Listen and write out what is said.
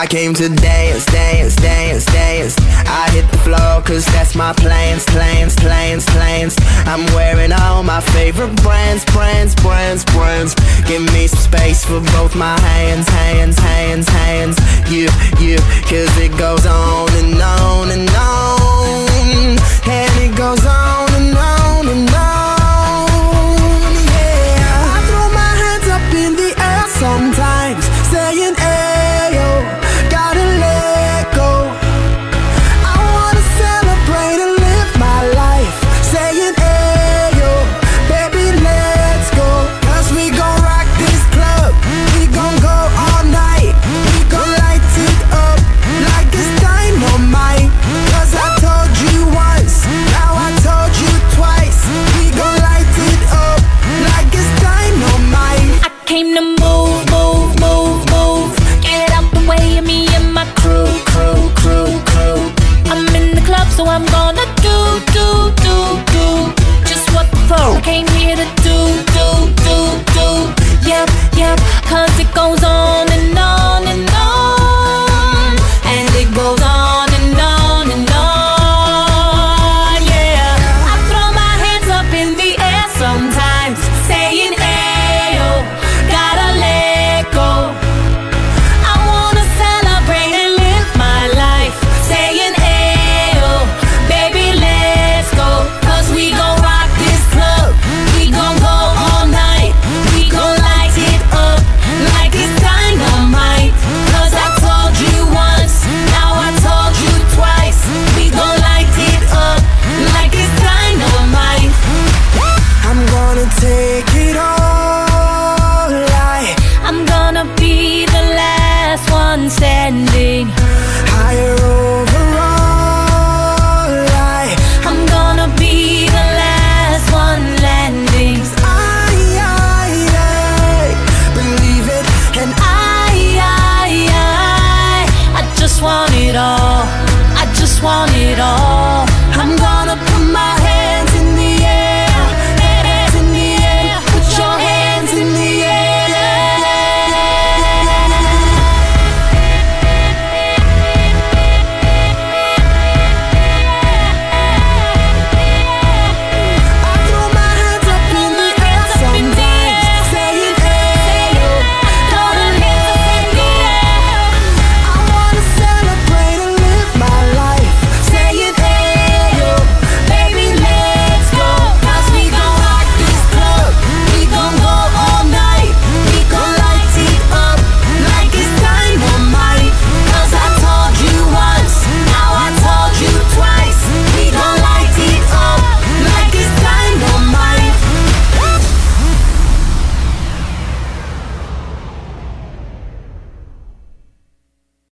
I came to dance, dance, dance, dance. I hit the floor cause that's my plans, plans, plans, plans. I'm wearing all my favorite brands, brands, brands, brands. Give me some space for both my hands, hands, hands, hands. You, cause it goes on and on and on. And it goes on